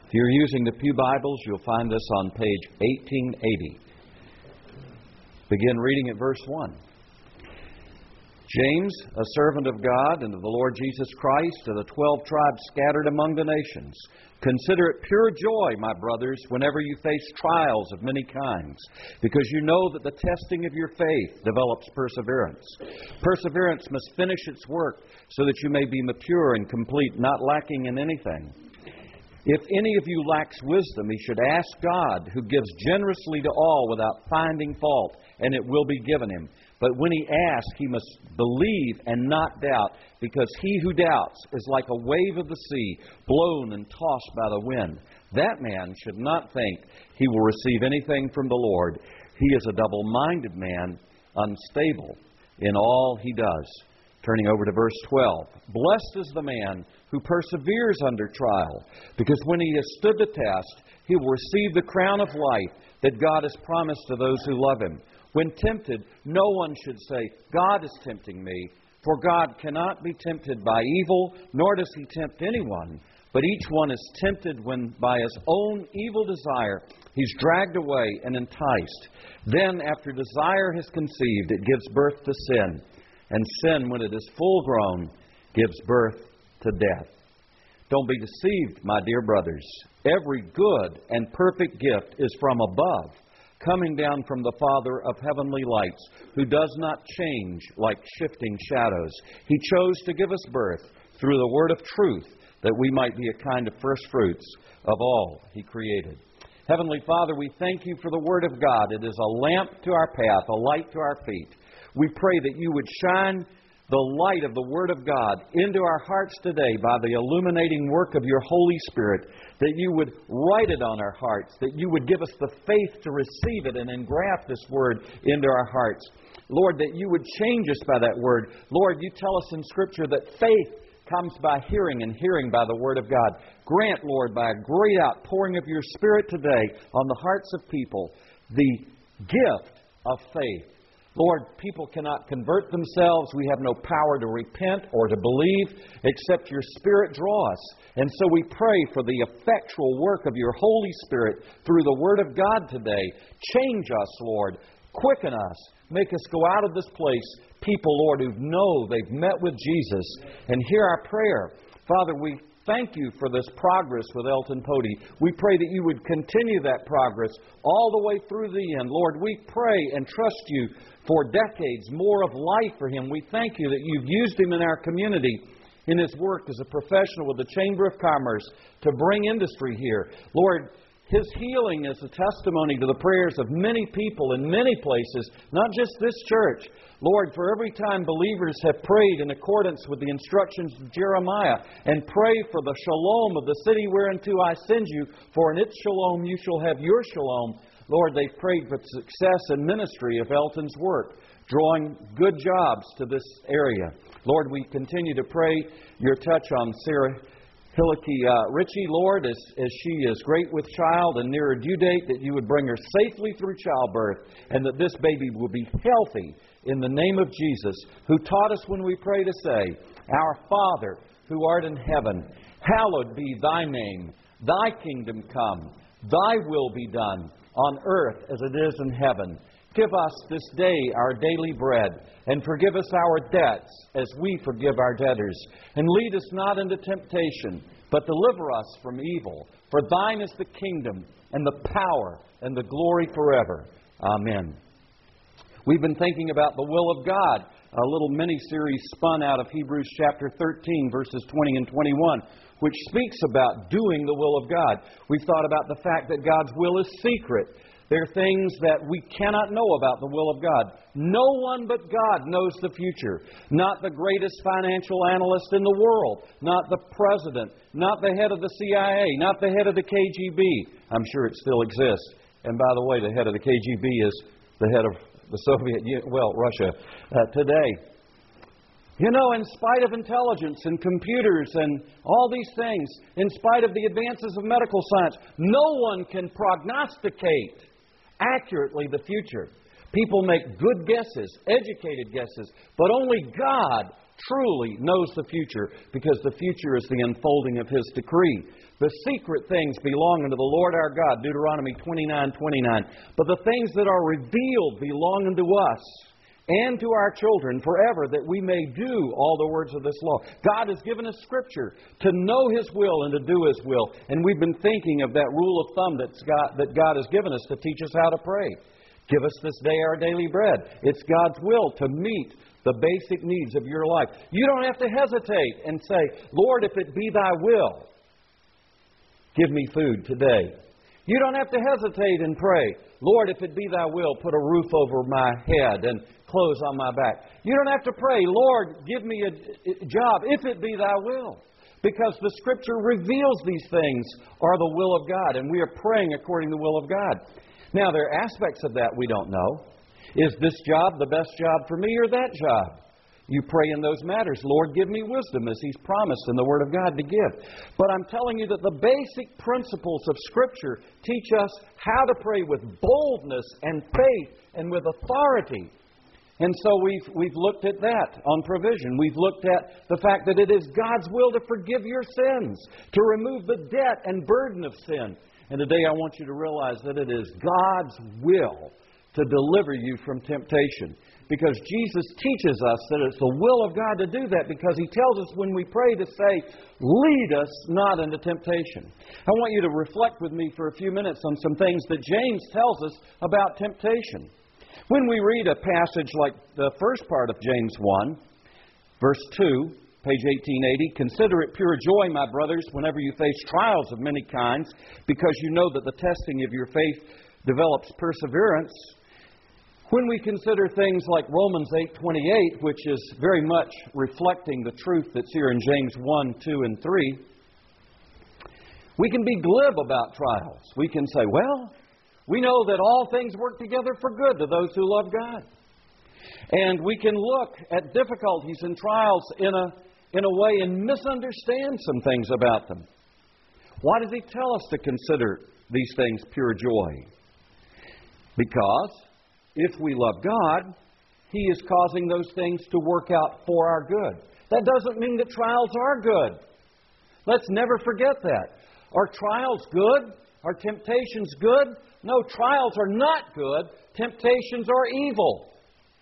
If you're using the Pew Bibles, you'll find this on page 1880. Begin reading at verse 1. James, a servant of God and of the Lord Jesus Christ, to the 12 tribes scattered among the nations. Consider it pure joy, my brothers, whenever you face trials of many kinds, because you know that the testing of your faith develops perseverance. Perseverance must finish its work so that you may be mature and complete, not lacking in anything. If any of you lacks wisdom, he should ask God, who gives generously to all without finding fault, and it will be given him. But when he asks, he must believe and not doubt, because he who doubts is like a wave of the sea, blown and tossed by the wind. That man should not think he will receive anything from the Lord. He is a double-minded man, unstable in all he does. Turning over to verse 12. Blessed is the man who perseveres under trial, because when he has stood the test, he will receive the crown of life that God has promised to those who love him. When tempted, no one should say, God is tempting me, for God cannot be tempted by evil, nor does he tempt anyone. But each one is tempted when by his own evil desire he's dragged away and enticed. Then, after desire has conceived, it gives birth to sin. And sin, when it is full grown, gives birth to death. Don't be deceived, my dear brothers. Every good and perfect gift is from above, coming down from the Father of heavenly lights, who does not change like shifting shadows. He chose to give us birth through the word of truth, that we might be a kind of first fruits of all He created. Heavenly Father, we thank You for the Word of God. It is a lamp to our path, a light to our feet. We pray that You would shine the light of the Word of God into our hearts today by the illuminating work of Your Holy Spirit, that You would write it on our hearts, that You would give us the faith to receive it and engraft this Word into our hearts. Lord, that You would change us by that Word. Lord, You tell us in Scripture that faith comes by hearing, and hearing by the Word of God. Grant, Lord, by a great outpouring of Your Spirit today on the hearts of people, the gift of faith. Lord, people cannot convert themselves. We have no power to repent or to believe except Your Spirit draw us. And so we pray for the effectual work of Your Holy Spirit through the Word of God today. Change us, Lord. Quicken us. Make us go out of this place, people, Lord, who know they've met with Jesus, and hear our prayer. Father, we thank You for this progress with Elton Pody. We pray that You would continue that progress all the way through the end. Lord, we pray and trust You for decades more of life for him. We thank You that You've used him in our community in his work as a professional with the Chamber of Commerce to bring industry here. Lord, his healing is a testimony to the prayers of many people in many places, not just this church. Lord, for every time believers have prayed in accordance with the instructions of Jeremiah, and pray for the shalom of the city whereunto I send you, for in its shalom you shall have your shalom. Lord, they've prayed for success and ministry of Elton's work, drawing good jobs to this area. Lord, we continue to pray Your touch on Sarah Hillicky Ritchie, Lord, as she is great with child and near her due date, that You would bring her safely through childbirth, and that this baby will be healthy in the name of Jesus, who taught us when we pray to say, Our Father, who art in heaven, hallowed be Thy name. Thy kingdom come. Thy will be done on earth as it is in heaven. Give us this day our daily bread, and forgive us our debts as we forgive our debtors. And lead us not into temptation, but deliver us from evil. For Thine is the kingdom, and the power, and the glory forever. Amen. We've been thinking about the will of God, a little mini-series spun out of Hebrews chapter 13, verses 20 and 21, which speaks about doing the will of God. We've thought about the fact that God's will is secret. There are things that we cannot know about the will of God. No one but God knows the future. Not the greatest financial analyst in the world. Not the president. Not the head of the CIA. Not the head of the KGB. I'm sure it still exists. And by the way, the head of the KGB is the head of the Soviet Union, Russia today. You know, in spite of intelligence and computers and all these things, in spite of the advances of medical science, no one can prognosticate accurately the future. People make good guesses, educated guesses, but only God truly knows the future, because the future is the unfolding of His decree. The secret things belong unto the Lord our God, Deuteronomy 29:29. But the things that are revealed belong unto us and to our children forever, that we may do all the words of this law. God has given us Scripture to know His will and to do His will. And we've been thinking of that rule of thumb that God has given us to teach us how to pray. Give us this day our daily bread. It's God's will to meet the basic needs of your life. You don't have to hesitate and say, Lord, if it be Thy will, give me food today. You don't have to hesitate and pray, Lord, if it be Thy will, put a roof over my head and clothes on my back. You don't have to pray, Lord, give me a job, if it be Thy will. Because the Scripture reveals these things are the will of God, and we are praying according to the will of God. Now, there are aspects of that we don't know. Is this job the best job for me, or that job? You pray in those matters. Lord, give me wisdom, as He's promised in the Word of God to give. But I'm telling you that the basic principles of Scripture teach us how to pray with boldness and faith and with authority. And so we've looked at that on provision. We've looked at the fact that it is God's will to forgive your sins, to remove the debt and burden of sin. And today I want you to realize that it is God's will to deliver you from temptation. Because Jesus teaches us that it's the will of God to do that, because He tells us when we pray to say, lead us not into temptation. I want you to reflect with me for a few minutes on some things that James tells us about temptation. When we read a passage like the first part of James 1, verse 2, page 1880, consider it pure joy, my brothers, whenever you face trials of many kinds, because you know that the testing of your faith develops perseverance. When we consider things like Romans 8:28, which is very much reflecting the truth that's here in James 1, 2, and 3, we can be glib about trials. We can say, well, we know that all things work together for good to those who love God. And we can look at difficulties and trials in a way and misunderstand some things about them. Why does He tell us to consider these things pure joy? Because if we love God, He is causing those things to work out for our good. That doesn't mean that trials are good. Let's never forget that. Are trials good? Are temptations good? No, trials are not good. Temptations are evil.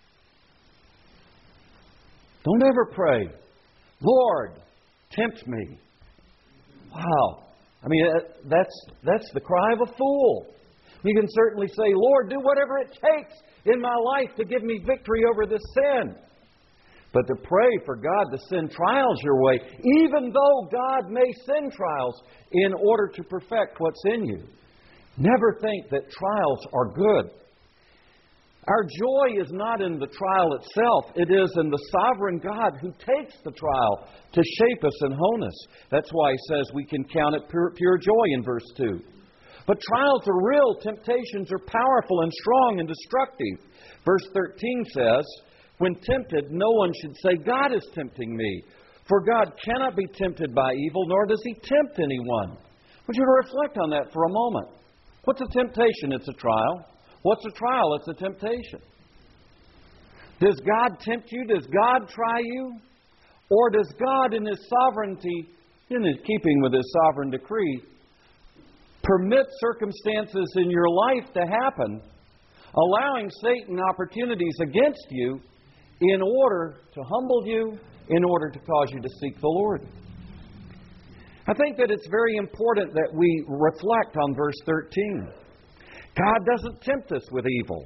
Don't ever pray, Lord, tempt me. Wow. I mean, that's the cry of a fool. You can certainly say, Lord, do whatever it takes in my life to give me victory over this sin. But to pray for God to send trials your way, even though God may send trials in order to perfect what's in you. Never think that trials are good. Our joy is not in the trial itself. It is in the sovereign God who takes the trial to shape us and hone us. That's why He says we can count it pure joy in verse 2. But trials are real. Temptations are powerful and strong and destructive. Verse 13 says, when tempted, no one should say, God is tempting me. For God cannot be tempted by evil, nor does He tempt anyone. I want you to reflect on that for a moment. What's a temptation? It's a trial. What's a trial? It's a temptation. Does God tempt you? Does God try you? Or does God in His sovereignty, in His keeping with His sovereign decree, permit circumstances in your life to happen, allowing Satan opportunities against you in order to humble you, in order to cause you to seek the Lord? I think that it's very important that we reflect on verse 13. God doesn't tempt us with evil.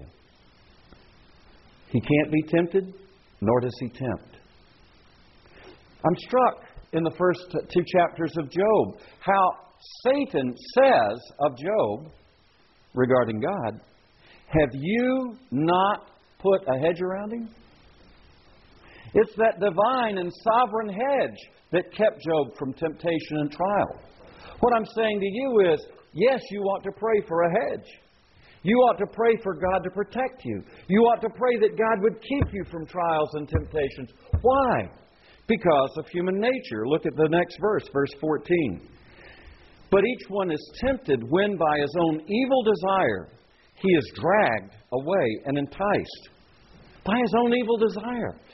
He can't be tempted, nor does He tempt. I'm struck in the first two chapters of Job how Satan says of Job regarding God, have you not put a hedge around him? It's that divine and sovereign hedge that kept Job from temptation and trial. What I'm saying to you is, yes, you ought to pray for a hedge. You ought to pray for God to protect you. You ought to pray that God would keep you from trials and temptations. Why? Because of human nature. Look at the next verse, verse 14. But each one is tempted when by his own evil desire he is dragged away and enticed. By his own evil desire.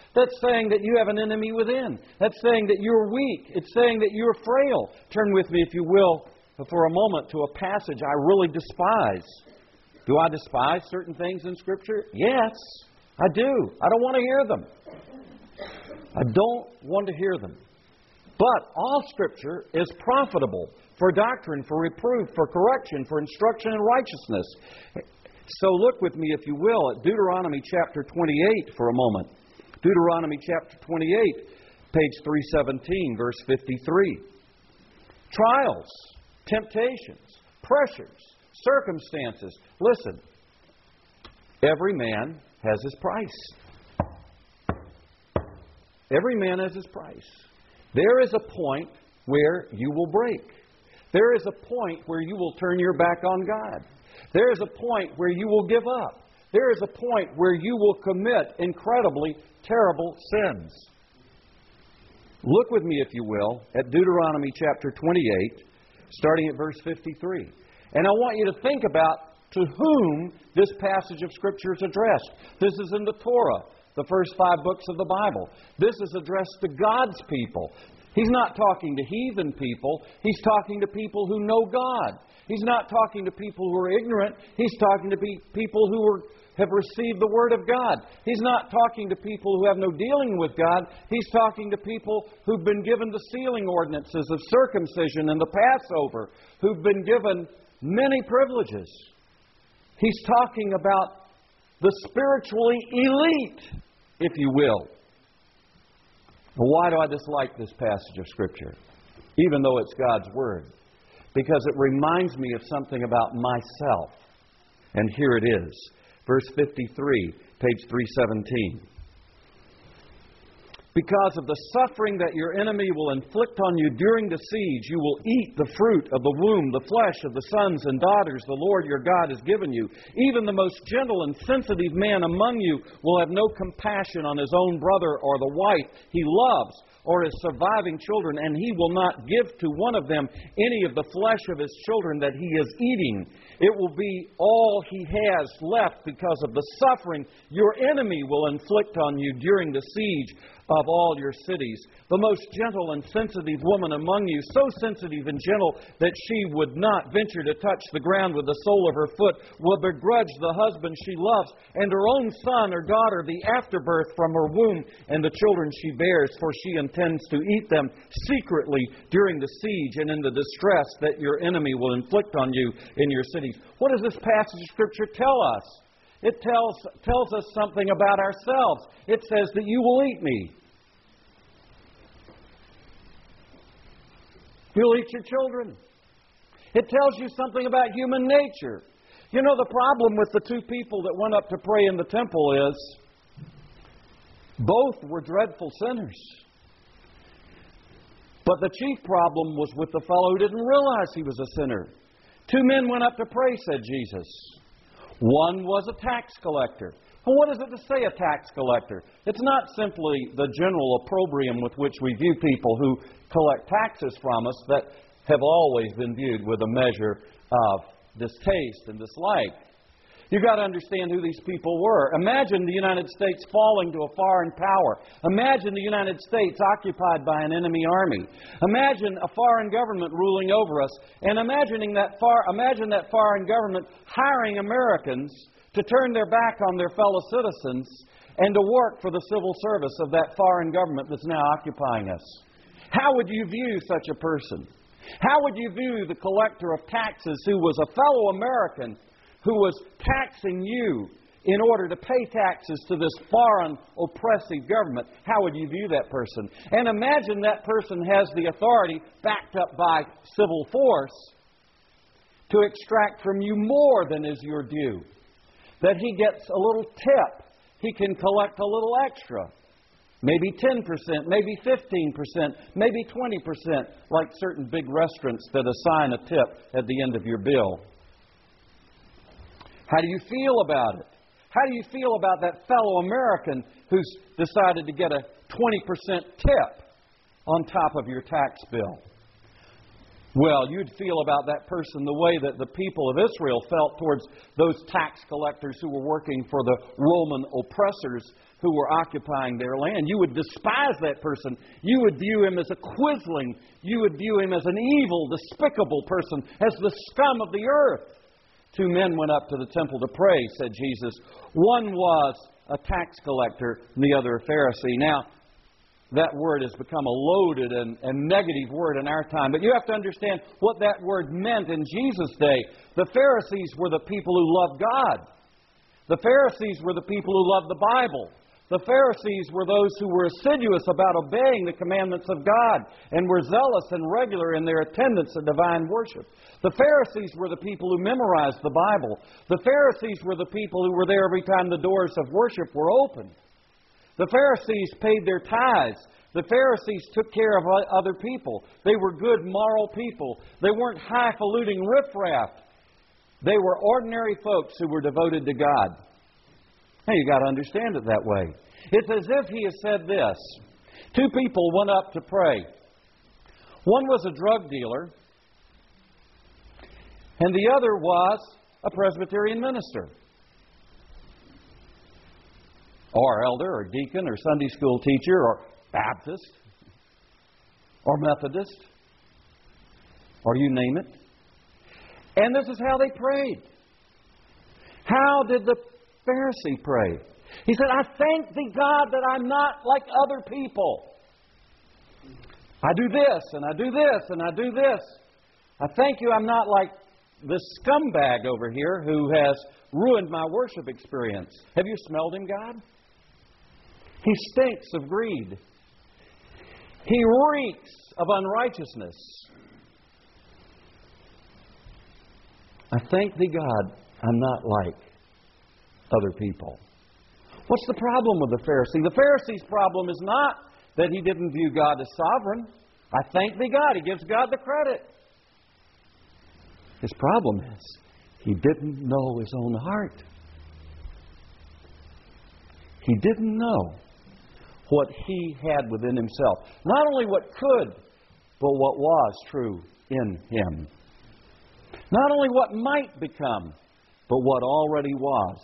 That's saying that you have an enemy within. That's saying that you're weak. It's saying that you're frail. Turn with me, if you will, for a moment to a passage I really despise. Do I despise certain things in Scripture? Yes, I do. I don't want to hear them. I don't want to hear them. But all Scripture is profitable for doctrine, for reproof, for correction, for instruction in righteousness. So look with me, if you will, at Deuteronomy chapter 28 for a moment. Deuteronomy chapter 28, page 317, verse 53. Trials, temptations, pressures, circumstances. Listen, every man has his price. Every man has his price. There is a point where you will break. There is a point where you will turn your back on God. There is a point where you will give up. There is a point where you will commit incredibly terrible sins. Look with me, if you will, at Deuteronomy chapter 28, starting at verse 53. And I want you to think about to whom this passage of Scripture is addressed. This is in the Torah, the first 5 books of the Bible. This is addressed to God's people. He's not talking to heathen people. He's talking to people who know God. He's not talking to people who are ignorant. He's talking to people who have received the Word of God. He's not talking to people who have no dealing with God. He's talking to people who've been given the sealing ordinances of circumcision and the Passover, who've been given many privileges. He's talking about the spiritually elite, if you will. Why do I dislike this passage of Scripture, even though it's God's Word? Because it reminds me of something about myself. And here it is. Verse 53, page 317. Because of the suffering that your enemy will inflict on you during the siege, you will eat the fruit of the womb, the flesh of the sons and daughters the Lord your God has given you. Even the most gentle and sensitive man among you will have no compassion on his own brother or the wife he loves, or his surviving children, and he will not give to one of them any of the flesh of his children that he is eating. It will be all he has left because of the suffering your enemy will inflict on you during the siege of all your cities. The most gentle and sensitive woman among you, so sensitive and gentle that she would not venture to touch the ground with the sole of her foot, will begrudge the husband she loves, and her own son or daughter the afterbirth from her womb, and the children she bears, for she intends to eat them secretly during the siege and in the distress that your enemy will inflict on you in your cities. What does this passage of Scripture tell us? It tells us something about ourselves. It says that you will eat me. You'll eat your children. It tells you something about human nature. You know, the problem with the 2 people that went up to pray in the temple is both were dreadful sinners. But the chief problem was with the fellow who didn't realize he was a sinner. 2 men went up to pray, said Jesus. One was a tax collector. Well, what is it to say a tax collector? It's not simply the general opprobrium with which we view people who collect taxes from us that have always been viewed with a measure of distaste and dislike. You've got to understand who these people were. Imagine the United States falling to a foreign power. Imagine the United States occupied by an enemy army. Imagine a foreign government ruling over us. And imagine that foreign government hiring Americans to turn their back on their fellow citizens and to work for the civil service of that foreign government that's now occupying us. How would you view such a person? How would you view the collector of taxes who was a fellow American who was taxing you in order to pay taxes to this foreign oppressive government? How would you view that person? And imagine that person has the authority, backed up by civil force, to extract from you more than is your due. That he gets a little tip. He can collect a little extra. Maybe 10%, maybe 15%, maybe 20%, like certain big restaurants that assign a tip at the end of your bill. How do you feel about it? How do you feel about that fellow American who's decided to get a 20% tip on top of your tax bill? Well, you'd feel about that person the way that the people of Israel felt towards those tax collectors who were working for the Roman oppressors who were occupying their land. You would despise that person. You would view him as a quizzling. You would view him as an evil, despicable person, as the scum of the earth. 2 men went up to the temple to pray, said Jesus. One was a tax collector and the other a Pharisee. Now, that word has become a loaded and negative word in our time. But you have to understand what that word meant in Jesus' day. The Pharisees were the people who loved God. The Pharisees were the people who loved the Bible. The Pharisees were those who were assiduous about obeying the commandments of God and were zealous and regular in their attendance at divine worship. The Pharisees were the people who memorized the Bible. The Pharisees were the people who were there every time the doors of worship were opened. The Pharisees paid their tithes. The Pharisees took care of other people. They were good, moral people. They weren't highfalutin riffraff. They were ordinary folks who were devoted to God. Now, you've got to understand it that way. It's as if he has said this. 2 people went up to pray. One was a drug dealer, and the other was a Presbyterian minister, or elder, or deacon, or Sunday school teacher, or Baptist, or Methodist, or you name it. And this is how they prayed. How did the Pharisee pray? He said, I thank thee, God, that I'm not like other people. I do this, and I do this, and I do this. I thank you I'm not like this scumbag over here who has ruined my worship experience. Have you smelled him, God? He stinks of greed. He reeks of unrighteousness. I thank thee, God, I'm not like other people. What's the problem with the Pharisee? The Pharisee's problem is not that he didn't view God as sovereign. I thank thee, God. He gives God the credit. His problem is he didn't know his own heart. He didn't know what he had within himself. Not only what could, but what was true in him. Not only what might become, but what already was.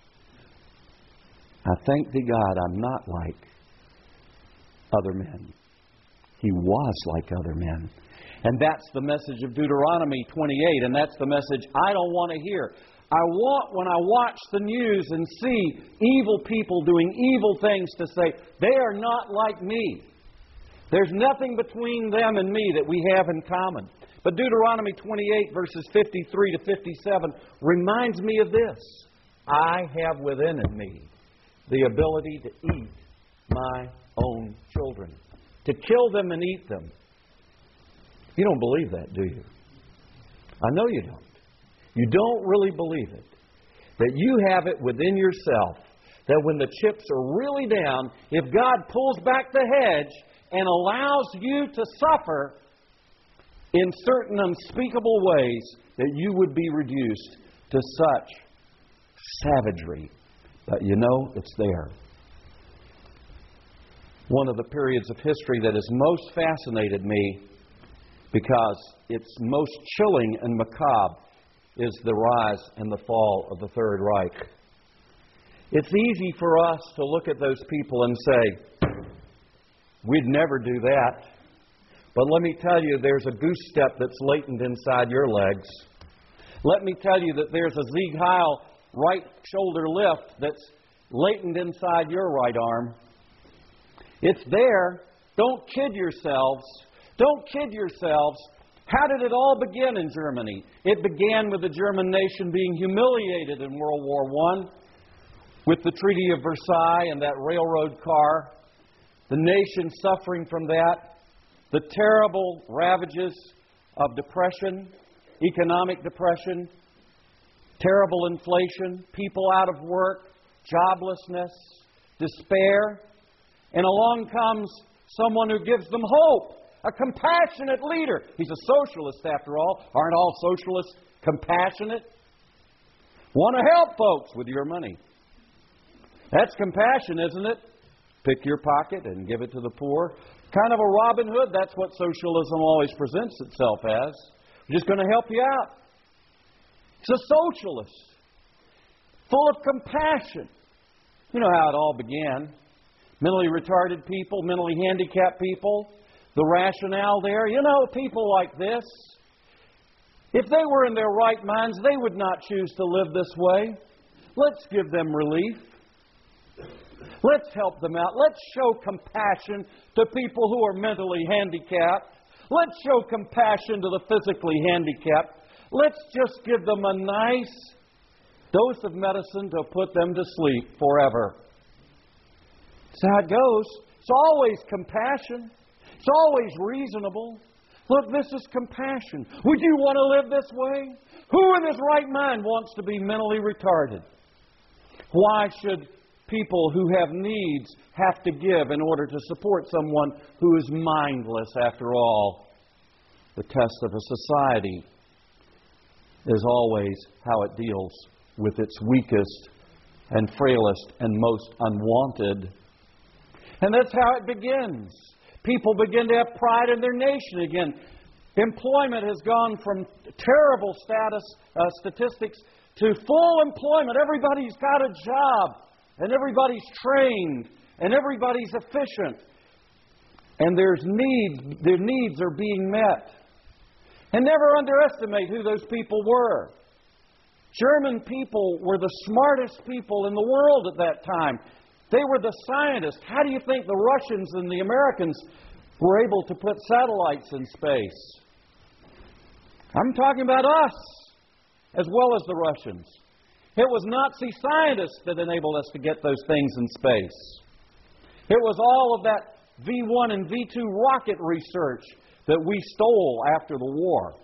I thank thee, God, I'm not like other men. He was like other men. And that's the message of Deuteronomy 28, and that's the message I don't want to hear. I want, when I watch the news and see evil people doing evil things, to say, they are not like me. There's nothing between them and me that we have in common. But Deuteronomy 28, verses 53 to 57, reminds me of this. I have within me the ability to eat my own children, to kill them and eat them. You don't believe that, do you? I know you don't. You don't really believe it. That you have it within yourself, that when the chips are really down, if God pulls back the hedge and allows you to suffer in certain unspeakable ways, that you would be reduced to such savagery. But you know, it's there. One of the periods of history that has most fascinated me, because it's most chilling and macabre, is the rise and the fall of the Third Reich. It's easy for us to look at those people and say, we'd never do that. But let me tell you, there's a goose step that's latent inside your legs. Let me tell you that there's a Sieg Heil right shoulder lift that's latent inside your right arm. It's there. Don't kid yourselves. Don't kid yourselves. How did it all begin in Germany? It began with the German nation being humiliated in World War I with the Treaty of Versailles and that railroad car. The nation suffering from that. The terrible ravages of depression, economic depression, terrible inflation, people out of work, joblessness, despair. And along comes someone who gives them hope. A compassionate leader. He's a socialist, after all. Aren't all socialists compassionate? Want to help folks with your money. That's compassion, isn't it? Pick your pocket and give it to the poor. Kind of a Robin Hood. That's what socialism always presents itself as. We're just going to help you out. It's a socialist, full of compassion. You know how it all began. Mentally retarded people, mentally handicapped people, the rationale there. You know, people like this, if they were in their right minds, they would not choose to live this way. Let's give them relief. Let's help them out. Let's show compassion to people who are mentally handicapped. Let's show compassion to the physically handicapped. Let's just give them a nice dose of medicine to put them to sleep forever. That's how it goes. It's always compassion. It's always reasonable. Look, this is compassion. Would you want to live this way? Who in his right mind wants to be mentally retarded? Why should people who have needs have to give in order to support someone who is mindless after all? The test of a society is always how it deals with its weakest and frailest and most unwanted. And that's how it begins. People begin to have pride in their nation again. Employment has gone from terrible statistics to full employment. Everybody's got a job, and everybody's trained, and everybody's efficient. And their needs are being met. And never underestimate who those people were. German people were the smartest people in the world at that time. They were the scientists. How do you think the Russians and the Americans were able to put satellites in space? I'm talking about us as well as the Russians. It was Nazi scientists that enabled us to get those things in space. It was all of that V1 and V2 rocket research that we stole after the war.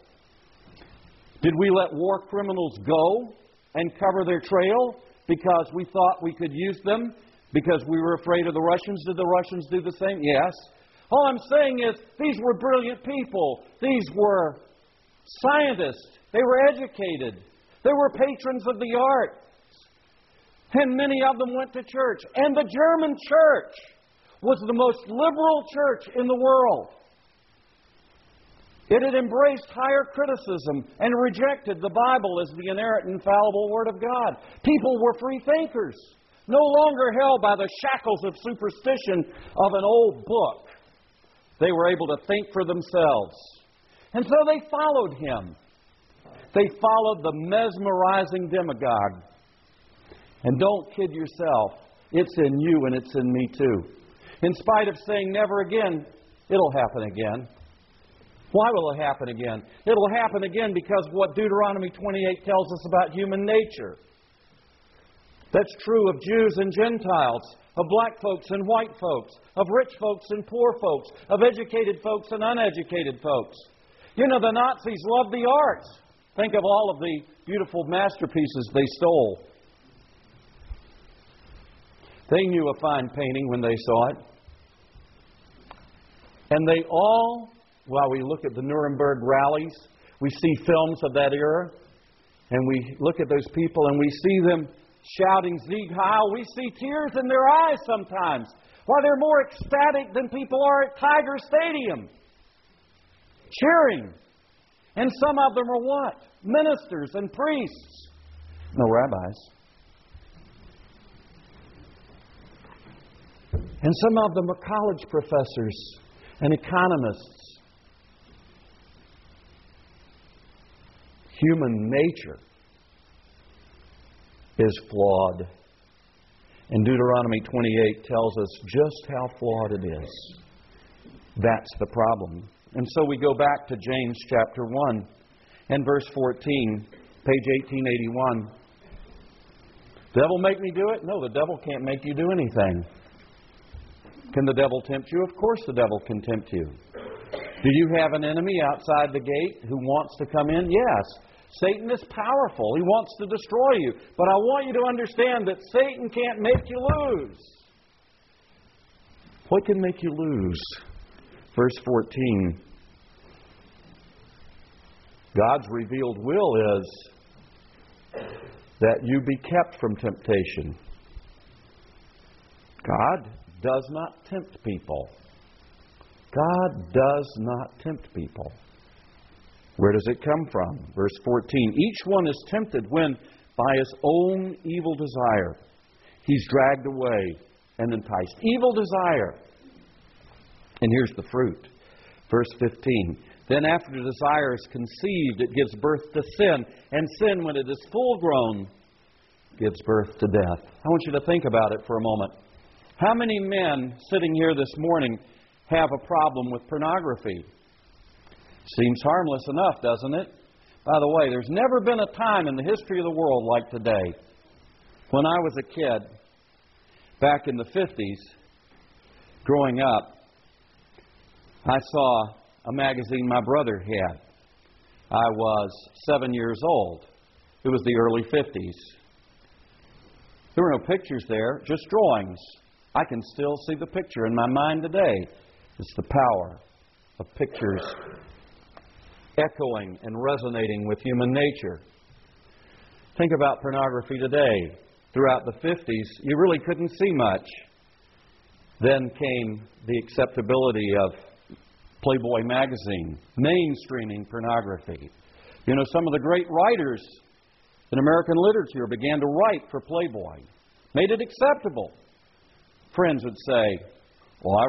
Did we let war criminals go and cover their trail because we thought we could use them? Because we were afraid of the Russians? Did the Russians do the same? Yes. All I'm saying is these were brilliant people. These were scientists. They were educated. They were patrons of the arts. And many of them went to church. And the German church was the most liberal church in the world. It had embraced higher criticism and rejected the Bible as the inerrant and infallible Word of God. People were free thinkers, no longer held by the shackles of superstition of an old book. They were able to think for themselves. And so they followed him. They followed the mesmerizing demagogue. And don't kid yourself. It's in you and it's in me too. In spite of saying never again, it'll happen again. Why will it happen again? It'll happen again because of what Deuteronomy 28 tells us about human nature. That's true of Jews and Gentiles, of black folks and white folks, of rich folks and poor folks, of educated folks and uneducated folks. You know, the Nazis loved the arts. Think of all of the beautiful masterpieces they stole. They knew a fine painting when they saw it. And they all, while we look at the Nuremberg rallies, we see films of that era, and we look at those people and we see them shouting Sieg Heil. We see tears in their eyes sometimes. Why, they're more ecstatic than people are at Tiger Stadium, cheering. And some of them are what? Ministers and priests. No rabbis. And some of them are college professors and economists. Human nature is flawed. And Deuteronomy 28 tells us just how flawed it is. That's the problem. And so we go back to James chapter 1 and verse 14, page 1881. Devil make me do it? No, the devil can't make you do anything. Can the devil tempt you? Of course the devil can tempt you. Do you have an enemy outside the gate who wants to come in? Yes. Satan is powerful. He wants to destroy you. But I want you to understand that Satan can't make you lose. What can make you lose? Verse 14. God's revealed will is that you be kept from temptation. God does not tempt people. God does not tempt people. Where does it come from? Verse 14. Each one is tempted when, by his own evil desire, he's dragged away and enticed. Evil desire. And here's the fruit. Verse 15. Then after the desire is conceived, it gives birth to sin. And sin, when it is full grown, gives birth to death. I want you to think about it for a moment. How many men sitting here this morning have a problem with pornography? Seems harmless enough, doesn't it? By the way, there's never been a time in the history of the world like today. When I was a kid, back in the 50s, growing up, I saw a magazine my brother had. I was 7 years old. It was the early 50s. There were no pictures there, just drawings. I can still see the picture in my mind today. It's the power of pictures echoing and resonating with human nature. Think about pornography today. Throughout the 50s, you really couldn't see much. Then came the acceptability of Playboy magazine, mainstreaming pornography. You know, some of the great writers in American literature began to write for Playboy, made it acceptable. Friends would say, well,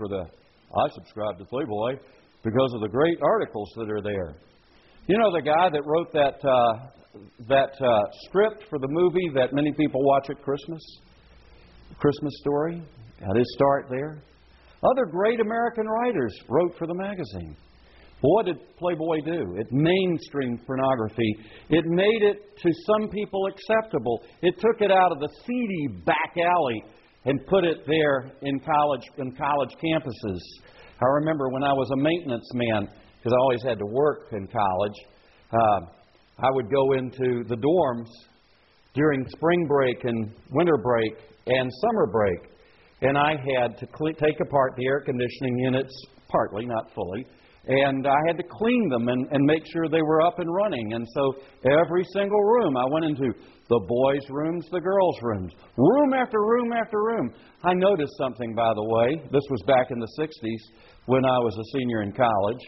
I subscribe to Playboy because of the great articles that are there. You know the guy that wrote that script for the movie that many people watch at Christmas? Christmas Story? Had his start there. Other great American writers wrote for the magazine. But what did Playboy do? It mainstreamed pornography. It made it to some people acceptable. It took it out of the seedy back alley and put it there in college campuses. I remember when I was a maintenance man, because I always had to work in college, I would go into the dorms during spring break and winter break and summer break. And I had to take apart the air conditioning units, partly, not fully, and I had to clean them and make sure they were up and running. And so every single room, I went into the boys' rooms, the girls' rooms, room after room after room. I noticed something, by the way. This was back in the 60s when I was a senior in college.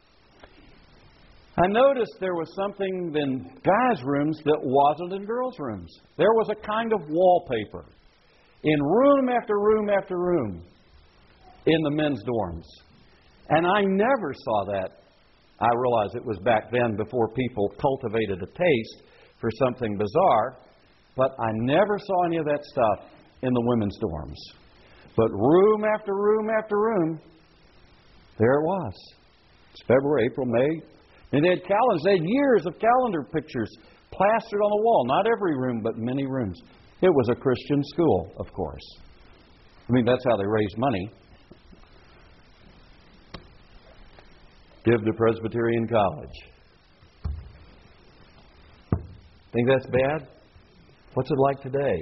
I noticed there was something in guys' rooms that wasn't in girls' rooms. There was a kind of wallpaper in room after room after room in the men's dorms. And I never saw that. I realize it was back then before people cultivated a taste for something bizarre, but I never saw any of that stuff in the women's dorms. But room after room after room, there it was. It's February, April, May. And they had calendars. They had years of calendar pictures plastered on the wall. Not every room, but many rooms. It was a Christian school, of course. I mean, that's how they raised money. Give to Presbyterian College. Think that's bad? What's it like today?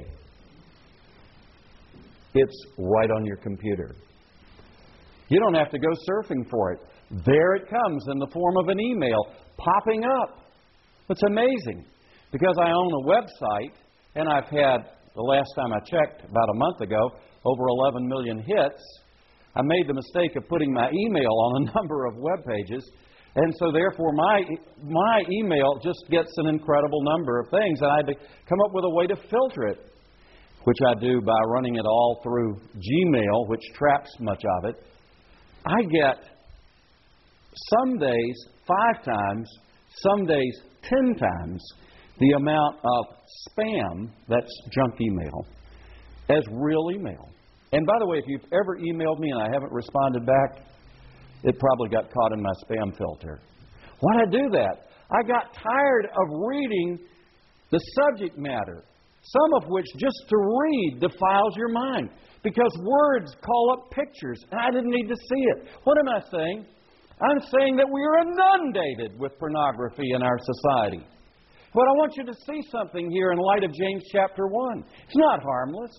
It's right on your computer. You don't have to go surfing for it. There it comes in the form of an email popping up. It's amazing. Because I own a website, and I've had, the last time I checked, about a month ago, over 11 million hits. I made the mistake of putting my email on a number of web pages, and so therefore my email just gets an incredible number of things, and I had to come up with a way to filter it, which I do by running it all through Gmail, which traps much of it. I get some days 5 times, some days 10 times the amount of spam, that's junk email, as real email. And by the way, if you've ever emailed me and I haven't responded back, it probably got caught in my spam filter. Why'd I do that? I got tired of reading the subject matter, some of which just to read defiles your mind, because words call up pictures, and I didn't need to see it. What am I saying? I'm saying that we are inundated with pornography in our society. But I want you to see something here in light of James chapter 1. It's not harmless.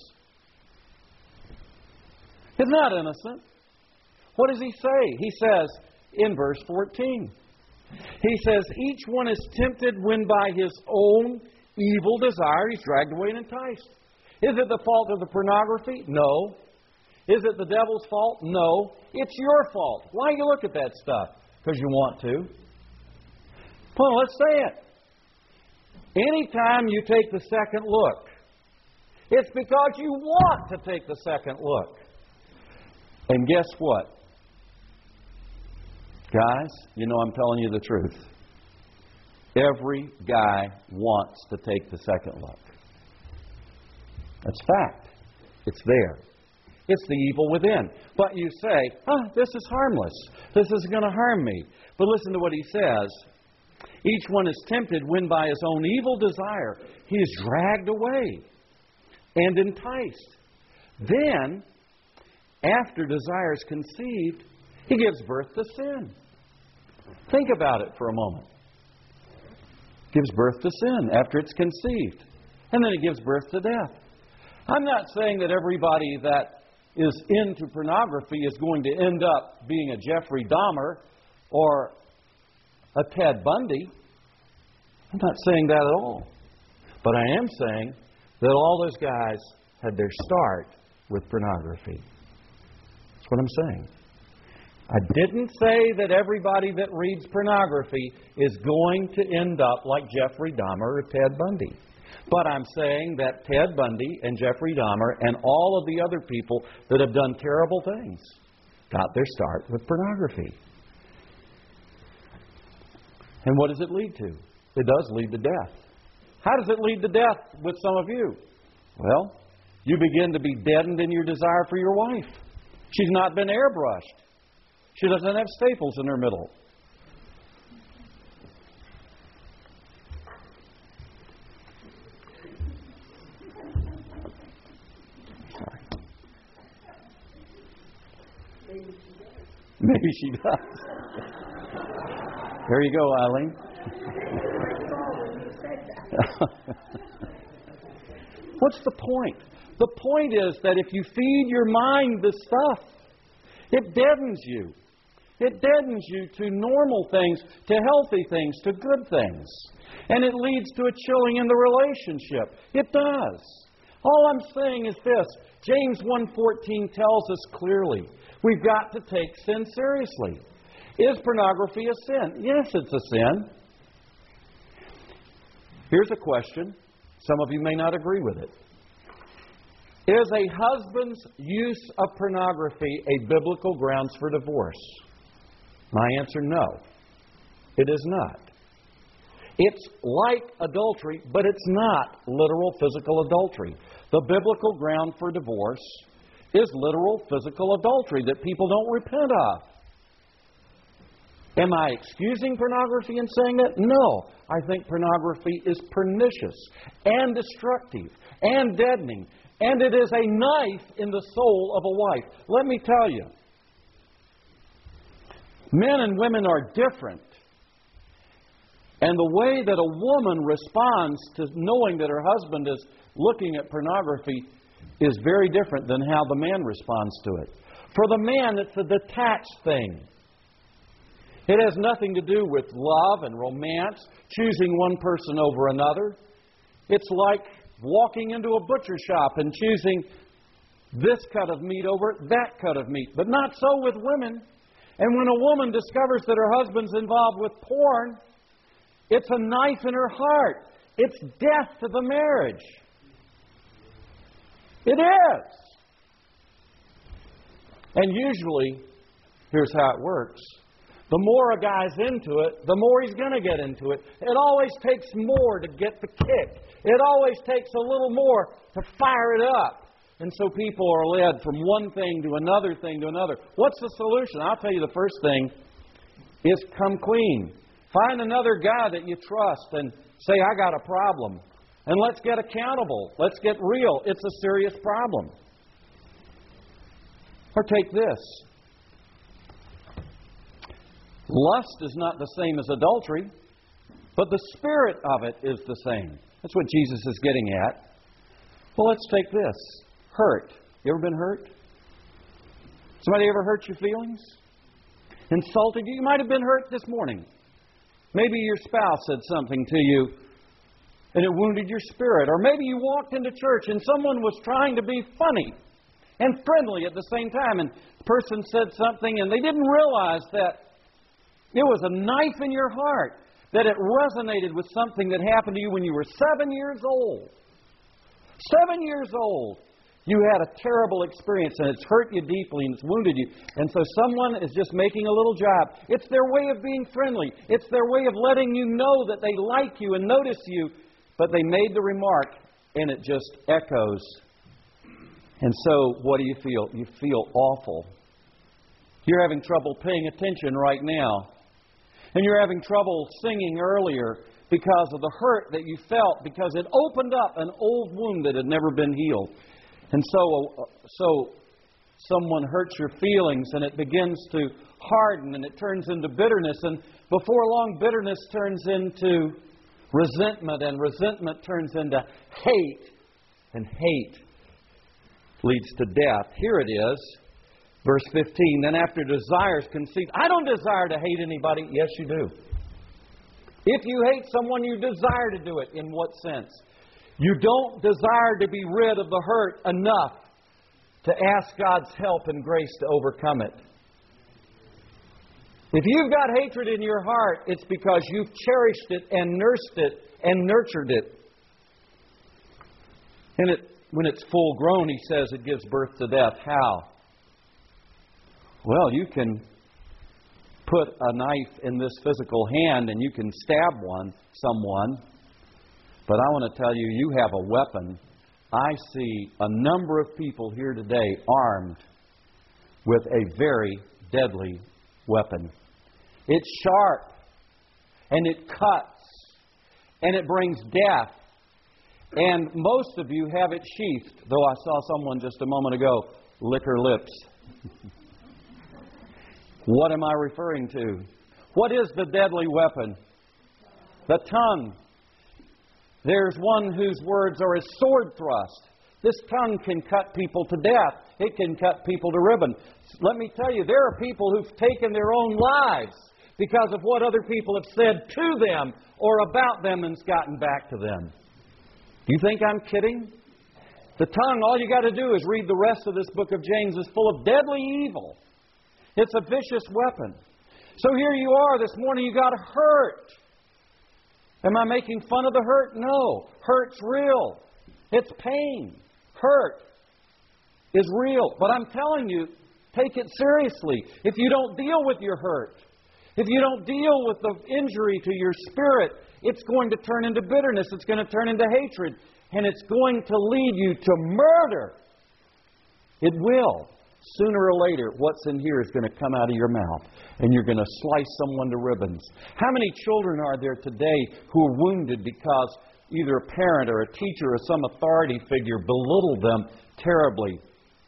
It's not innocent. What does he say? He says in verse 14, he says, each one is tempted when by his own evil desire he's dragged away and enticed. Is it the fault of the pornography? No. Is it the devil's fault? No. It's your fault. Why do you look at that stuff? Because you want to. Well, let's say it. Anytime you take the second look, it's because you want to take the second look. And guess what? Guys, you know I'm telling you the truth. Every guy wants to take the second look. That's fact. It's there. It's the evil within. But you say, this is harmless. This isn't going to harm me. But listen to what he says. Each one is tempted when by his own evil desire he is dragged away and enticed. Then, after desire is conceived, he gives birth to sin. Think about it for a moment. Gives birth to sin after it's conceived. And then it gives birth to death. I'm not saying that everybody that is into pornography is going to end up being a Jeffrey Dahmer or a Ted Bundy. I'm not saying that at all. But I am saying that all those guys had their start with pornography. That's what I'm saying. I didn't say that everybody that reads pornography is going to end up like Jeffrey Dahmer or Ted Bundy. But I'm saying that Ted Bundy and Jeffrey Dahmer and all of the other people that have done terrible things got their start with pornography. And what does it lead to? It does lead to death. How does it lead to death with some of you? Well, you begin to be deadened in your desire for your wife. She's not been airbrushed. She doesn't have staples in her middle. Sorry. Maybe she does. There you go, Eileen. What's the point? The point is that if you feed your mind this stuff, it deadens you. It deadens you to normal things, to healthy things, to good things. And it leads to a chilling in the relationship. It does. All I'm saying is this. James 1:14 tells us clearly, we've got to take sin seriously. Is pornography a sin? Yes, it's a sin. Here's a question. Some of you may not agree with it. Is a husband's use of pornography a biblical grounds for divorce? My answer, no. It is not. It's like adultery, but it's not literal physical adultery. The biblical ground for divorce is literal physical adultery that people don't repent of. Am I excusing pornography in saying that? No. I think pornography is pernicious and destructive and deadening. And it is a knife in the soul of a wife. Let me tell you, men and women are different. And the way that a woman responds to knowing that her husband is looking at pornography is very different than how the man responds to it. For the man, it's a detached thing. It has nothing to do with love and romance, choosing one person over another. It's like walking into a butcher shop and choosing this cut of meat over that cut of meat. But not so with women. And when a woman discovers that her husband's involved with porn, it's a knife in her heart. It's death to the marriage. It is. And usually, here's how it works. The more a guy's into it, the more he's going to get into it. It always takes more to get the kick. It always takes a little more to fire it up. And so people are led from one thing to another thing to another. What's the solution? I'll tell you the first thing is come clean. Find another guy that you trust and say, I got a problem. And let's get accountable. Let's get real. It's a serious problem. Or take this. Lust is not the same as adultery, but the spirit of it is the same. That's what Jesus is getting at. Well, let's take this. Hurt. You ever been hurt? Somebody ever hurt your feelings? Insulted you? You might have been hurt this morning. Maybe your spouse said something to you and it wounded your spirit. Or maybe you walked into church and someone was trying to be funny and friendly at the same time. And the person said something and they didn't realize that it was a knife in your heart, that it resonated with something that happened to you when you were 7 years old. 7 years old. You had a terrible experience and it's hurt you deeply and it's wounded you. And so someone is just making a little job. It's their way of being friendly. It's their way of letting you know that they like you and notice you. But they made the remark and it just echoes. And so what do you feel? You feel awful. You're having trouble paying attention right now. And you're having trouble singing earlier because of the hurt that you felt, because it opened up an old wound that had never been healed. And so someone hurts your feelings and it begins to harden and it turns into bitterness. And before long, bitterness turns into resentment and resentment turns into hate. And hate leads to death. Here it is, verse 15. Then after desires conceived. I don't desire to hate anybody. Yes, you do. If you hate someone, you desire to do it. In what sense? You don't desire to be rid of the hurt enough to ask God's help and grace to overcome it. If you've got hatred in your heart, it's because you've cherished it and nursed it and nurtured it. And when it's full grown, he says it gives birth to death. How? Well, you can put a knife in this physical hand and you can stab someone. But I want to tell you, you have a weapon. I see a number of people here today armed with a very deadly weapon. It's sharp, and it cuts, and it brings death. And most of you have it sheathed, though I saw someone just a moment ago lick her lips. What am I referring to? What is the deadly weapon? The tongue. There's one whose words are a sword thrust. This tongue can cut people to death. It can cut people to ribbon. Let me tell you, there are people who've taken their own lives because of what other people have said to them or about them and it's gotten back to them. Do you think I'm kidding? The tongue, all you got to do is read the rest of this book of James, is full of deadly evil. It's a vicious weapon. So here you are this morning, you got hurt. Am I making fun of the hurt? No. Hurt's real. It's pain. Hurt is real. But I'm telling you, take it seriously. If you don't deal with your hurt, if you don't deal with the injury to your spirit, it's going to turn into bitterness. It's going to turn into hatred. And it's going to lead you to murder. It will. Sooner or later, what's in here is going to come out of your mouth, and you're going to slice someone to ribbons. How many children are there today who are wounded because either a parent or a teacher or some authority figure belittled them terribly?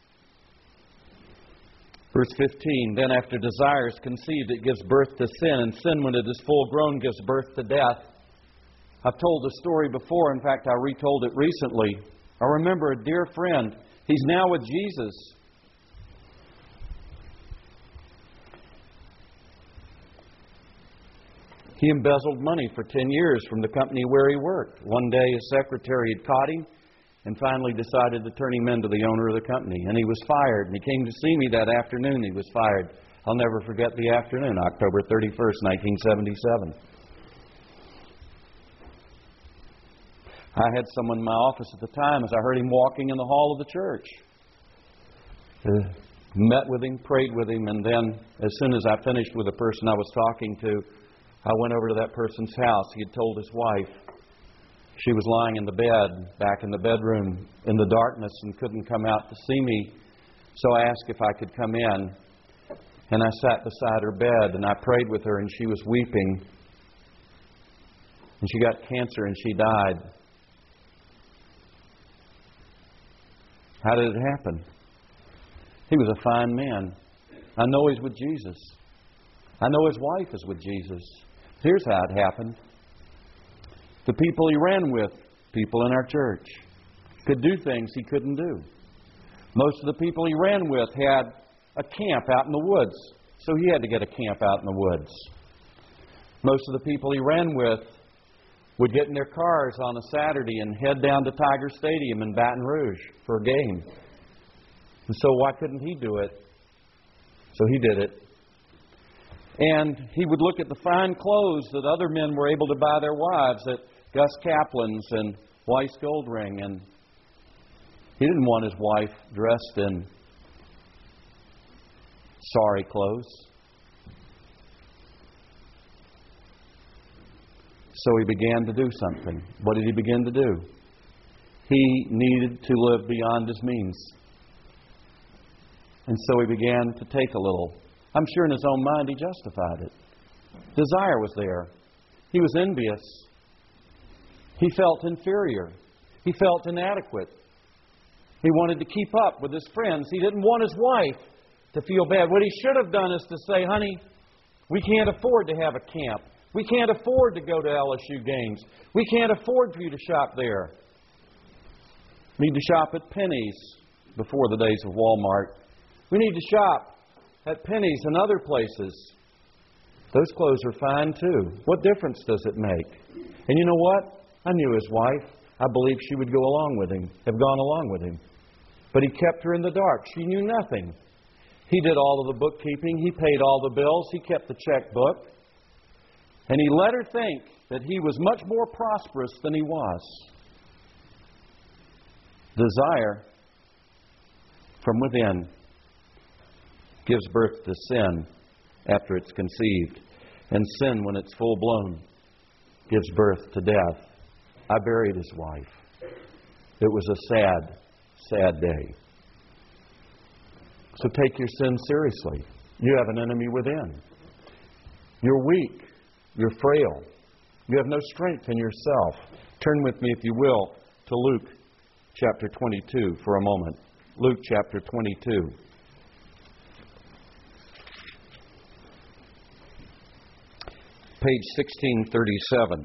Verse 15, then after desire is conceived, it gives birth to sin, and sin, when it is full grown, gives birth to death. I've told the story before. In fact, I retold it recently. I remember a dear friend. He's now with Jesus. He embezzled money for 10 years from the company where he worked. One day his secretary had caught him and finally decided to turn him in to the owner of the company. And he was fired. And he came to see me that afternoon. He was fired. I'll never forget the afternoon, October 31st, 1977. I had someone in my office at the time as I heard him walking in the hall of the church. Met with him, prayed with him, and then as soon as I finished with the person I was talking to, I went over to that person's house. He had told his wife she was lying in the bed, back in the bedroom, in the darkness, and couldn't come out to see me. So I asked if I could come in. And I sat beside her bed, and I prayed with her, and she was weeping. And she got cancer, and she died. How did it happen? He was a fine man. I know he's with Jesus. I know his wife is with Jesus. Here's how it happened. The people he ran with, people in our church, could do things he couldn't do. Most of the people he ran with had a camp out in the woods, so he had to get a camp out in the woods. Most of the people he ran with would get in their cars on a Saturday and head down to Tiger Stadium in Baton Rouge for a game. And so why couldn't he do it? So he did it. And he would look at the fine clothes that other men were able to buy their wives at Gus Kaplan's and Weiss Goldring. And he didn't want his wife dressed in sorry clothes. So he began to do something. What did he begin to do? He needed to live beyond his means. And so he began to take a little. I'm sure in his own mind he justified it. Desire was there. He was envious. He felt inferior. He felt inadequate. He wanted to keep up with his friends. He didn't want his wife to feel bad. What he should have done is to say, honey, we can't afford to have a camp. We can't afford to go to LSU games. We can't afford for you to shop there. We need to shop at Penny's before the days of Walmart. We need to shop at Penny's and other places. Those clothes are fine too. What difference does it make? And you know what? I knew his wife. I believed she would go along with him, have gone along with him. But he kept her in the dark. She knew nothing. He did all of the bookkeeping. He paid all the bills. He kept the checkbook. And he let her think that he was much more prosperous than he was. Desire from within gives birth to sin after it's conceived. And sin, when it's full blown, gives birth to death. I buried his wife. It was a sad, sad day. So take your sin seriously. You have an enemy within. You're weak. You're frail. You have no strength in yourself. Turn with me, if you will, to Luke chapter 22 for a moment. Luke chapter 22. Page 1637.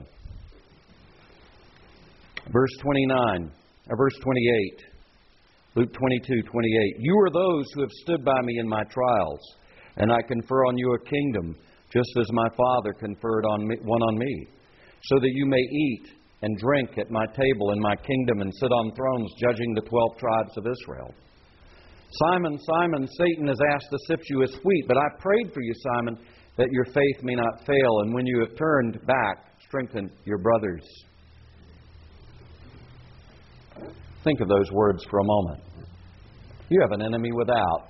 Verse 29. Verse 28. Luke 22:28. You are those who have stood by me in my trials, and I confer on you a kingdom, just as my Father conferred one on me, so that you may eat and drink at my table in my kingdom and sit on thrones judging the 12 tribes of Israel. Simon, Simon, Satan has asked to sift you as wheat, but I prayed for you, Simon, that your faith may not fail, and when you have turned back, strengthen your brothers. Think of those words for a moment. You have an enemy without.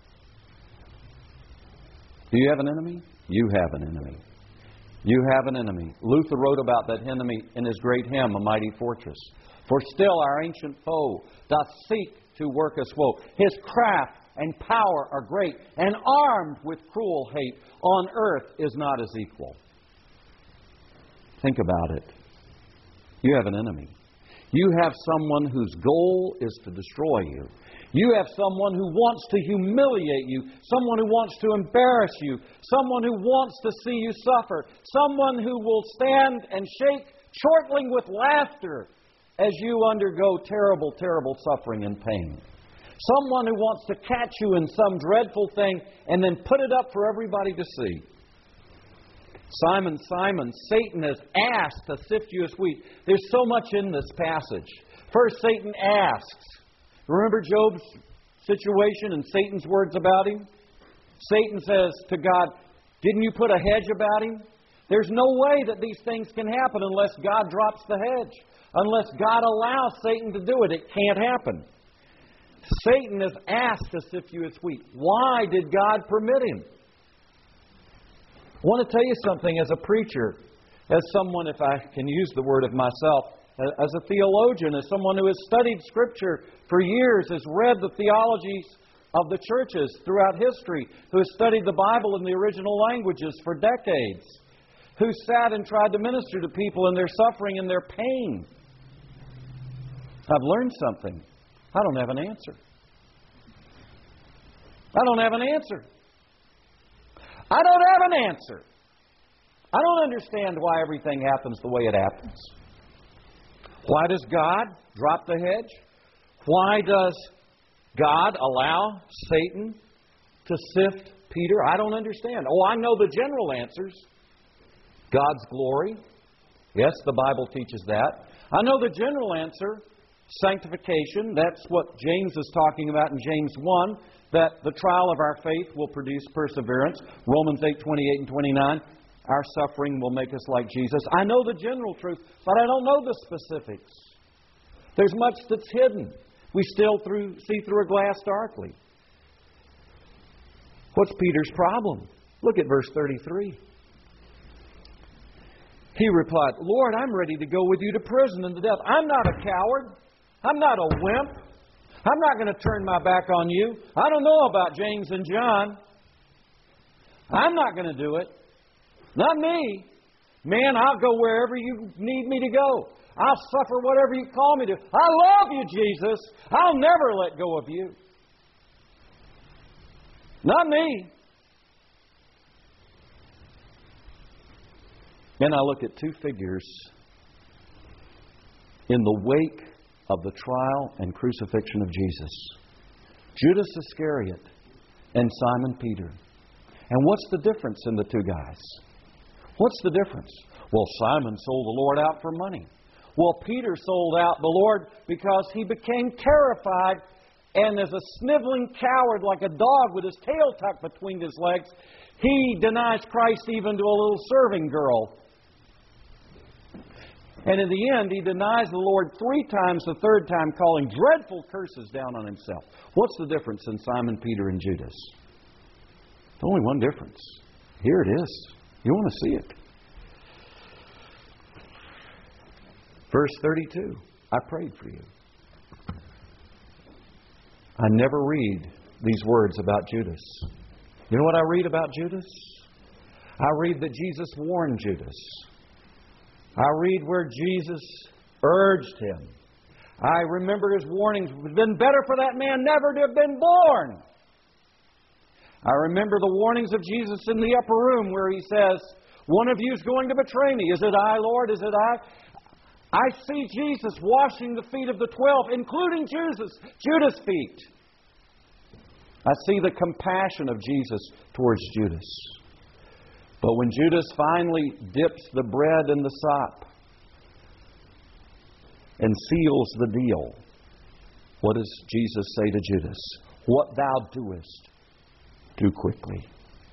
Do you have an enemy? You have an enemy. You have an enemy. Luther wrote about that enemy in his great hymn, A Mighty Fortress. For still our ancient foe doth seek to work us woe. His craft and power are great, and armed with cruel hate, on earth is not his equal. Think about it. You have an enemy. You have someone whose goal is to destroy you. You have someone who wants to humiliate you, someone who wants to embarrass you, someone who wants to see you suffer, someone who will stand and shake, chortling with laughter as you undergo terrible, terrible suffering and pain. Someone who wants to catch you in some dreadful thing and then put it up for everybody to see. Simon, Simon, Satan has asked to sift you as wheat. There's so much in this passage. First, Satan asks. Remember Job's situation and Satan's words about him? Satan says to God, didn't you put a hedge about him? There's no way that these things can happen unless God drops the hedge. Unless God allows Satan to do it. It can't happen. Satan has asked to sift you as wheat. Why did God permit him? I want to tell you something as a preacher, as someone, if I can use the word of myself, as a theologian, as someone who has studied Scripture for years, has read the theologies of the churches throughout history, who has studied the Bible in the original languages for decades, who sat and tried to minister to people in their suffering and their pain. I've learned something. I don't have an answer. I don't have an answer. I don't have an answer. I don't understand why everything happens the way it happens. Why does God drop the hedge? Why does God allow Satan to sift Peter? I don't understand. Oh, I know the general answers. God's glory. Yes, the Bible teaches that. I know the general answer. sanctification. That's what James is talking about in James 1, that the trial of our faith will produce perseverance. Romans 8:28 and 29, our suffering will make us like Jesus. I know the general truth, but I don't know the specifics. There's much that's hidden. We still see through a glass darkly. What's Peter's problem? Look at verse 33. He replied, Lord, I'm ready to go with you to prison and to death. I'm not a coward. I'm not a wimp. I'm not going to turn my back on you. I don't know about James and John. I'm not going to do it. Not me. Man, I'll go wherever you need me to go. I'll suffer whatever you call me to. I love you, Jesus. I'll never let go of you. Not me. Then I look at two figures in the wake of the trial and crucifixion of Jesus. Judas Iscariot and Simon Peter. And what's the difference in the two guys? What's the difference? Well, Simon sold the Lord out for money. Well, Peter sold out the Lord because he became terrified, and as a sniveling coward, like a dog with his tail tucked between his legs, he denies Christ even to a little serving girl. And in the end, he denies the Lord 3 times, the third time calling dreadful curses down on himself. What's the difference in Simon Peter and Judas? There's only one difference. Here it is. You want to see it. Verse 32. I prayed for you. I never read these words about Judas. You know what I read about Judas? I read that Jesus warned Judas. I read where Jesus urged him. I remember his warnings. It would have been better for that man never to have been born. I remember the warnings of Jesus in the upper room where he says, one of you is going to betray me. Is it I, Lord? Is it I? I see Jesus washing the feet of the 12, including Judas' feet. I see the compassion of Jesus towards Judas. But when Judas finally dips the bread in the sop and seals the deal, what does Jesus say to Judas? What thou doest, do quickly.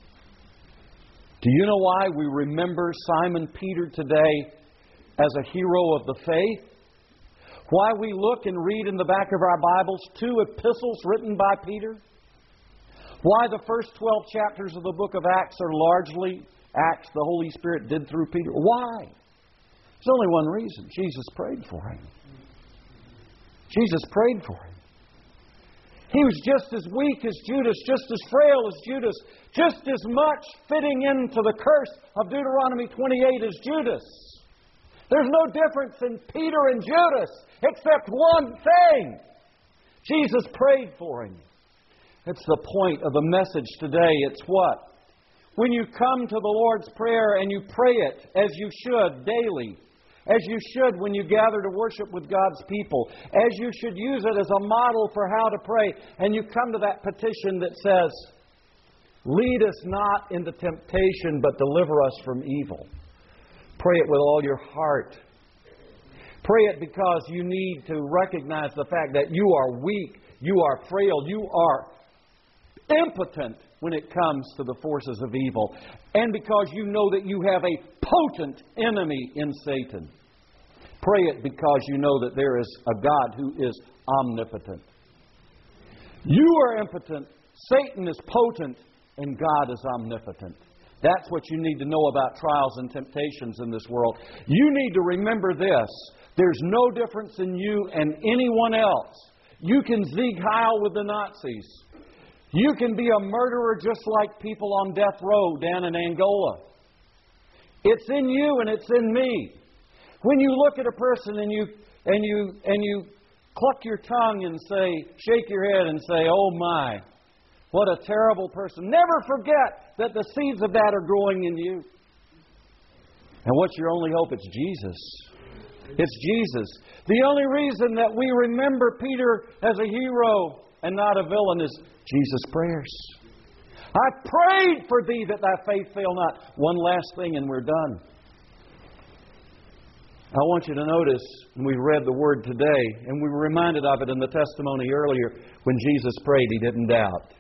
Do you know why we remember Simon Peter today as a hero of the faith? Why we look and read in the back of our Bibles 2 epistles written by Peter? Why the first 12 chapters of the book of Acts are largely acts the Holy Spirit did through Peter? Why? There's only one reason. Jesus prayed for him. Jesus prayed for him. He was just as weak as Judas, just as frail as Judas, just as much fitting into the curse of Deuteronomy 28 as Judas. There's no difference in Peter and Judas except one thing. Jesus prayed for him. It's the point of the message today. It's what? When you come to the Lord's Prayer and you pray it as you should daily, as you should when you gather to worship with God's people, as you should use it as a model for how to pray, and you come to that petition that says, lead us not into temptation, but deliver us from evil. Pray it with all your heart. Pray it because you need to recognize the fact that you are weak, you are frail, you are impotent when it comes to the forces of evil. And because you know that you have a potent enemy in Satan. Pray it because you know that there is a God who is omnipotent. You are impotent, Satan is potent, and God is omnipotent. That's what you need to know about trials and temptations in this world. You need to remember this. There's no difference in you and anyone else. You can Sieg Heil with the Nazis. You can be a murderer just like people on death row down in Angola. It's in you and it's in me. When you look at a person and you cluck your tongue and shake your head and say, "Oh my, what a terrible person." Never forget that the seeds of that are growing in you. And what's your only hope? It's Jesus. It's Jesus. The only reason that we remember Peter as a hero and not a villain is Jesus' prayers. I prayed for thee that thy faith fail not. One last thing and we're done. I want you to notice, we read the Word today, and we were reminded of it in the testimony earlier, when Jesus prayed, He didn't doubt.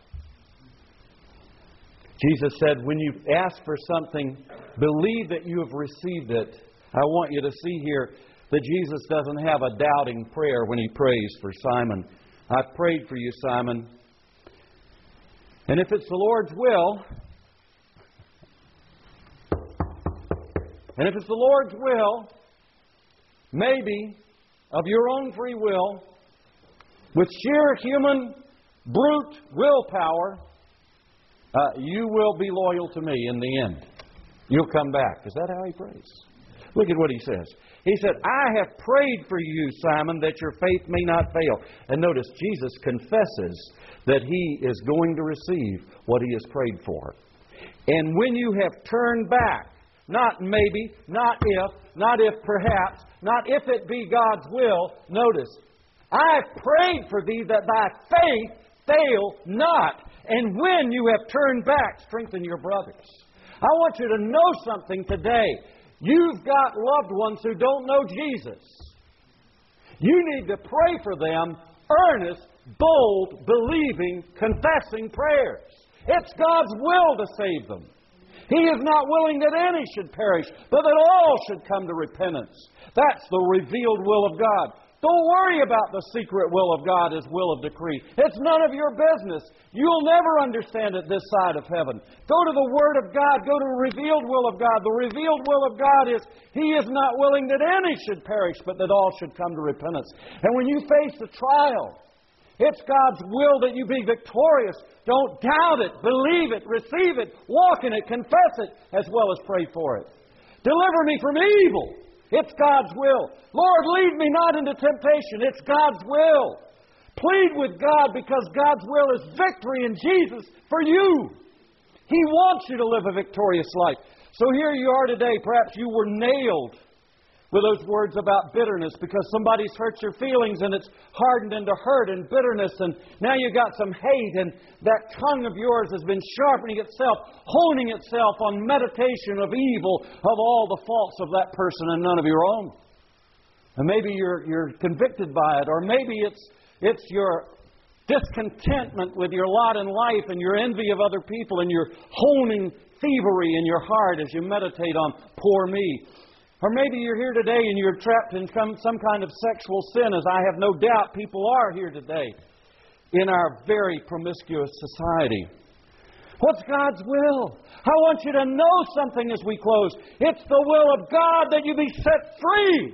Jesus said, when you ask for something, believe that you have received it. I want you to see here that Jesus doesn't have a doubting prayer when He prays for Simon. I've prayed for you, Simon. And if it's the Lord's will, maybe of your own free will, with sheer human, brute willpower, you will be loyal to me in the end. You'll come back. Is that how he prays? Look at what he says. He said, I have prayed for you, Simon, that your faith may not fail. And notice, Jesus confesses that he is going to receive what he has prayed for. And when you have turned back, not maybe, not if perhaps, not if it be God's will, notice, I have prayed for thee that thy faith fail not. And when you have turned back, strengthen your brothers. I want you to know something today. You've got loved ones who don't know Jesus. You need to pray for them earnest, bold, believing, confessing prayers. It's God's will to save them. He is not willing that any should perish, but that all should come to repentance. That's the revealed will of God. Don't worry about the secret will of God, His will of decree. It's none of your business. You'll never understand it this side of heaven. Go to the Word of God. Go to the revealed will of God. The revealed will of God is He is not willing that any should perish, but that all should come to repentance. And when you face a trial, it's God's will that you be victorious. Don't doubt it. Believe it. Receive it. Walk in it. Confess it, as well as pray for it. Deliver me from evil. It's God's will. Lord, lead me not into temptation. It's God's will. Plead with God, because God's will is victory in Jesus for you. He wants you to live a victorious life. So here you are today. Perhaps you were nailed with those words about bitterness because somebody's hurt your feelings and it's hardened into hurt and bitterness, and now you got some hate, and that tongue of yours has been sharpening itself, honing itself on meditation of evil, of all the faults of that person and none of your own. And maybe you're convicted by it, or maybe it's your discontentment with your lot in life and your envy of other people and your honing thievery in your heart as you meditate on poor me. Or maybe you're here today and you're trapped in some kind of sexual sin, as I have no doubt people are here today in our very promiscuous society. What's God's will? I want you to know something as we close. It's the will of God that you be set free.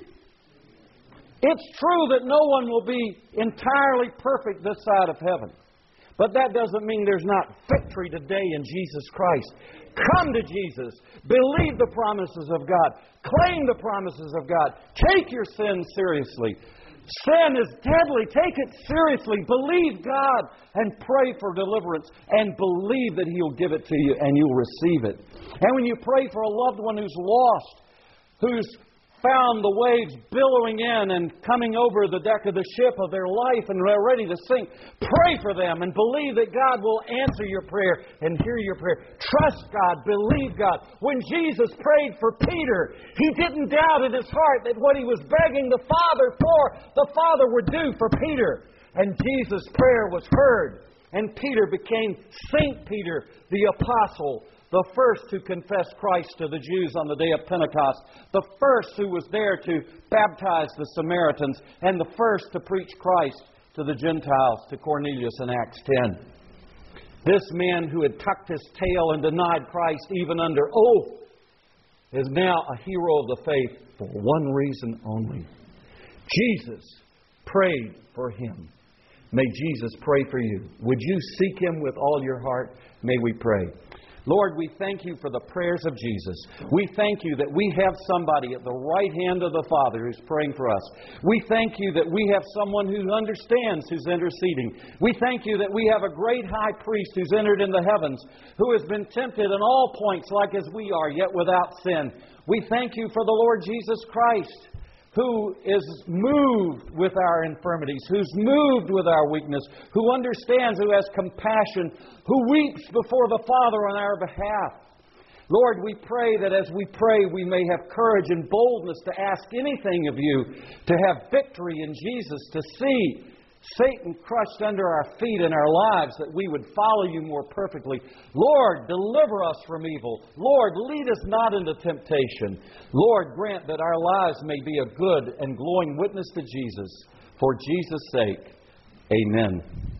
It's true that no one will be entirely perfect this side of heaven. But that doesn't mean there's not victory today in Jesus Christ. Come to Jesus. Believe the promises of God. Claim the promises of God. Take your sin seriously. Sin is deadly. Take it seriously. Believe God and pray for deliverance, and believe that He'll give it to you and you'll receive it. And when you pray for a loved one who's lost, who's found the waves billowing in and coming over the deck of the ship of their life and they're ready to sink, pray for them and believe that God will answer your prayer and hear your prayer. Trust God. Believe God. When Jesus prayed for Peter, He didn't doubt in His heart that what He was begging the Father for, the Father would do for Peter. And Jesus' prayer was heard. And Peter became Saint Peter, the apostle, the first to confess Christ to the Jews on the day of Pentecost, the first who was there to baptize the Samaritans, and the first to preach Christ to the Gentiles, to Cornelius in Acts 10. This man who had tucked his tail and denied Christ even under oath is now a hero of the faith for one reason only. Jesus prayed for him. May Jesus pray for you. Would you seek Him with all your heart? May we pray. Lord, we thank You for the prayers of Jesus. We thank You that we have somebody at the right hand of the Father who's praying for us. We thank You that we have someone who understands, who's interceding. We thank You that we have a great high priest who's entered in the heavens, who has been tempted in all points like as we are, yet without sin. We thank You for the Lord Jesus Christ, who is moved with our infirmities, who's moved with our weakness, who understands, who has compassion, who weeps before the Father on our behalf. Lord, we pray that as we pray, we may have courage and boldness to ask anything of You, to have victory in Jesus, to see Satan crushed under our feet in our lives, that we would follow You more perfectly. Lord, deliver us from evil. Lord, lead us not into temptation. Lord, grant that our lives may be a good and glowing witness to Jesus. For Jesus' sake, amen.